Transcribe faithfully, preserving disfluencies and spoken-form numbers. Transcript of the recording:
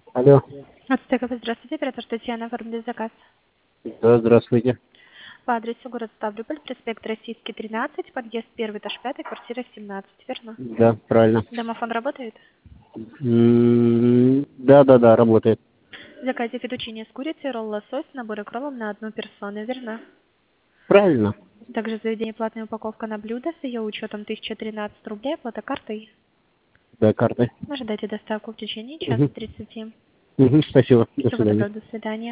Алло. Ацтеков, здравствуйте, оператор Татьяна, оформили заказ. Да, здравствуйте. По адресу город Ставрополь, проспект Российский, тринадцать, подъезд первый, этаж пятый, квартира семнадцать, верно? Да, правильно. Домофон работает? М, Да, да, да, работает. В заказе фетучини с курицей, ролл лосось, набор кроллом на одну персону, верно? Правильно. Также заведение платная упаковка на блюдо с ее учетом тысяча тринадцать рублей, оплата картой. Да, карты. Ожидайте доставку в течение часа Угу. тридцати. Угу, спасибо. До Всего свидания. доброго, до свидания.